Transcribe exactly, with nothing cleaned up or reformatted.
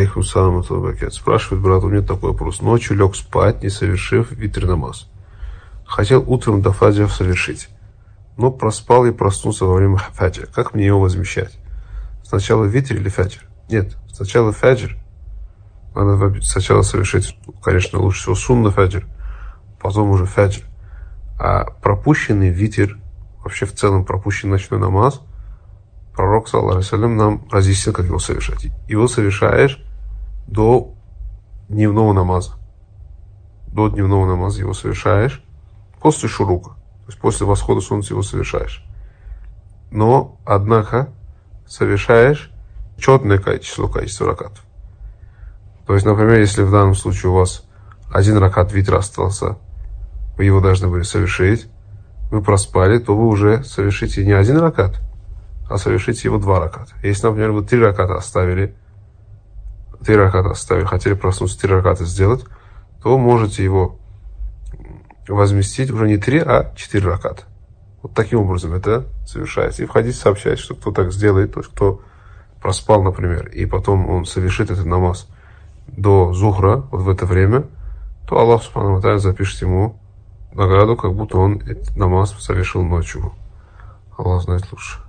Алейкум салам. Спрашивает брат, у меня такой вопрос. Ночью лег спать, не совершив витр намаз. Хотел утром до фаджра совершить, но проспал и проснулся во время фаджра. Как мне его возмещать? Сначала витр или фаджр? Нет, сначала фаджр. Надо сначала совершить, конечно, лучше всего сунна фаджр, потом уже фаджр. А пропущенный витр, вообще в целом пропущенный ночной намаз, пророк, саллаллаху алейхи ва саллям, нам разъяснил, как его совершать. Его совершаешь до дневного намаза. До дневного намаза его совершаешь после шурука. То есть после восхода солнца его совершаешь. Но, однако, совершаешь четное число, количество ракатов. То есть, например, если в данном случае у вас один ракат витра остался, вы его должны были совершить, вы проспали, то вы уже совершите не один ракат, а совершите его два раката. Если, например, вы три раката оставили, три раката оставили, хотели проснуться, три раката сделать, то можете его возместить уже не три, а четыре раката. Вот таким образом это совершается. И входите, сообщать, что кто так сделает, то есть кто проспал, например, и потом он совершит этот намаз до зухра, вот в это время, то Аллах субхану ва тааля запишет ему награду, как будто он этот намаз совершил ночью. Аллах знает лучше.